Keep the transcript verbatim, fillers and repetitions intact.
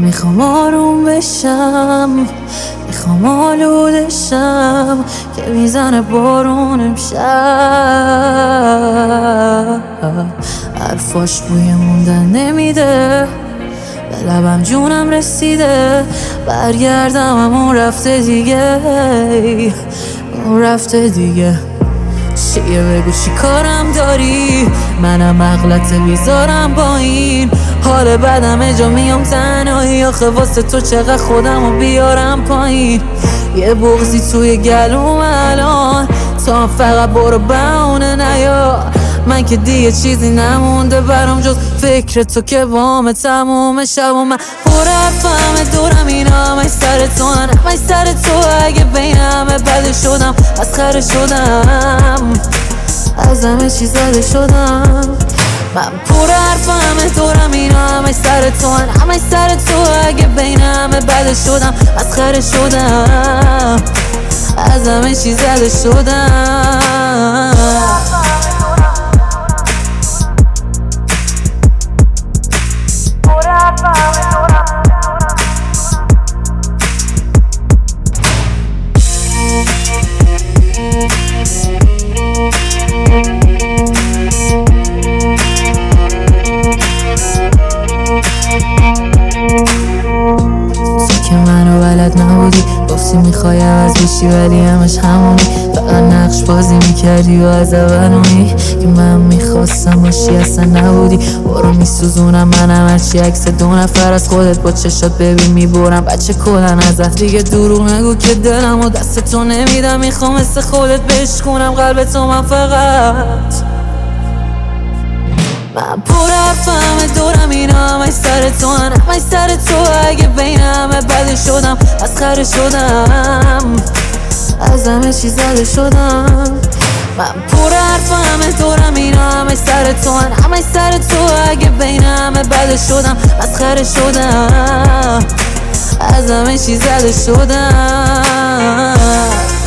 میخوام آروم بشم، میخوام آلودشم که میزنه بارون امشب. حرفاش بوی موندن نمیده، به لبم جونم رسیده، برگردم اما رفته دیگه، اون رفته دیگه. چیه بگو چی کارم داری، منم اغلط بیزارم با این حال بدم جا میام تنهایی. آخه واسه تو چقدر خودمو بیارم پایین، یه بغضی توی گلوم الان، تا فقط برو بهونه نیا. من که دیگه چیزی نمونده برام جز فکر تو که وام تموم شب و من پر حرفم دورم اینا همش سر تو هن همش سر تو. اگه بین همه بده شدم مسخره شدم، از همه چی زده شدم. من پر حرفم دورم اینا همش سر تو هن همش سر تو. اگه بین همه بده شدم مسخره شدم، از همه چی زده شدم. که منو بلد نبودی، گفتی میخوای عوض بشی ولی همش همونی. فقط نقش بازی میکردی و از اولونی که من میخواستم باشی اصلا نبودی. برو میسوزونم منم هرچی عکس دو نفر از خودت با چشات ببین میبرم بچه کلن ازت. دیگه دروغ نگو که دلم و دست تو نمیدم، میخوام مثل خودت بشکونم قلب تو من فقط. من پر حرفم دورم اینا همش سر تو هن همش سر تو. اگه بین همه بده شدم مسخره شدم، از همه چی زده شدم. من پر حرفم دورم اینا همش سر تو هن همش سر تو. اگه بین همه بده شدم مسخره شدم، از همه چی زده شدم.